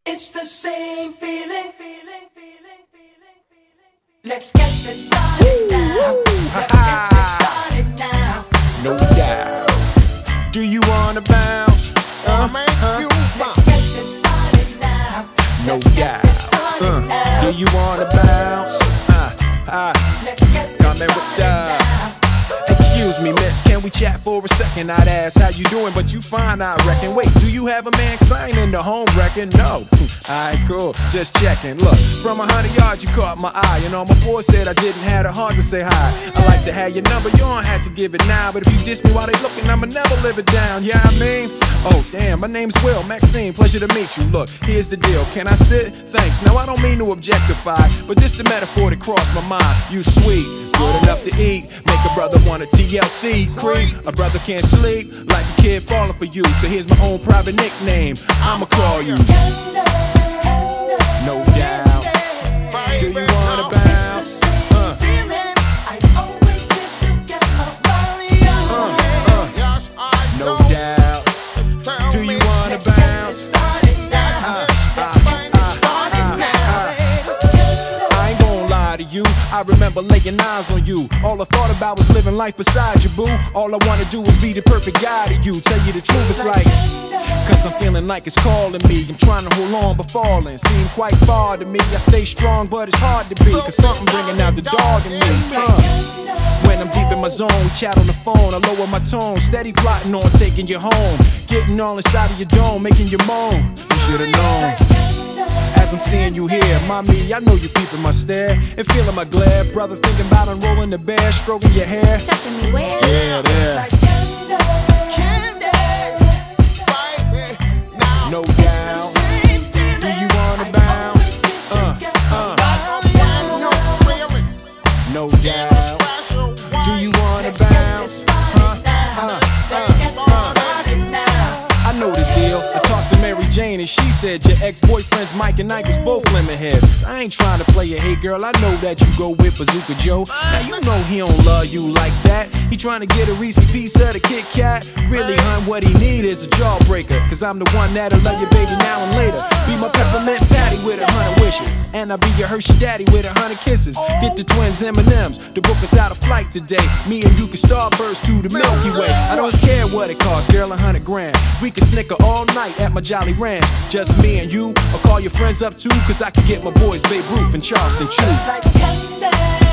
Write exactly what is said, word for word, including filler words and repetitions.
It's the same feeling, feeling, feeling, feeling, feeling. Let's get this started now. Let's get this started now. No doubt. Do you wanna bounce? Uh, uh, Let's get this started now. no Let's get doubt. this started Uh, now. do you wanna bounce? Uh, uh, Let's get this coming with started the. now. Excuse me, miss, can we chat for a second? I'd ask how you doing, but you fine, I reckon. Wait, do you have a man? Cause I ain't into home wrecking, no. Alright, cool, just checking. Look, from a hundred yards you caught my eye. And all my boys said I didn't have the heart to say hi. I like to have your number, you don't have to give it now. But if you diss me while they looking, I'ma never live it down, yeah, I mean. Oh, damn, my name's Will, Maxine, pleasure to meet you. Look, here's the deal, can I sit? Thanks, now I don't mean to objectify, but this the metaphor that crossed my mind. You sweet, good enough to eat, make a brother wanna T L C, creep. A brother can't sleep, like a kid falling for you. So here's my own private nickname, I'ma call you No doubt. Do you wanna bounce? Uh, uh, no doubt. Do you wanna bounce? I ain't gonna lie to you, I remember laying eyes on you. All I thought about was living life beside you, boo. All I wanna do is be the perfect guy to you. Tell you the truth, it's like, cause I'm feeling like it's calling me. I'm trying to hold on but falling, seem quite far to me. I stay strong but it's hard to be, cause something bringing out the dog in me. uh. When I'm deep in my zone, we chat on the phone, I lower my tone, steady plotting on taking you home. Getting all inside of your dome, making you moan. You should've known. As I'm seeing you here, mommy, I know you peeping my stare and feeling my glare. Brother thinking about unrolling the bear, stroking your hair. Touching me where? Yeah, there. No doubt. Do you wanna bounce? Uh, uh. No doubt. Do you wanna bounce? Huh? Uh, uh, uh. I know the deal. I talked to Mary Jane and she said your ex-boyfriends Mike and Ike was both lemon heads. I ain't trying to play a hey girl, I know that you go with Bazooka Joe. Now you know he don't love you like that. He trying to get a Reese piece of the Kit Kat. Really, hun, what he need is a jawbreaker. Cause I'm the one that'll love your baby now and later. Be my peppermint patty with a hundred wishes. And I'll be your Hershey daddy with a hundred kisses. Get the twins M and M's, the book is out of flight today. Me and you can starburst to the Milky Way. I don't care what it costs, girl, a hundred grand. We can snicker all night at my Jolly Ranch. Just me and you, or call your friends up too. Cause I can get my boys Babe Ruth and Charleston Chew.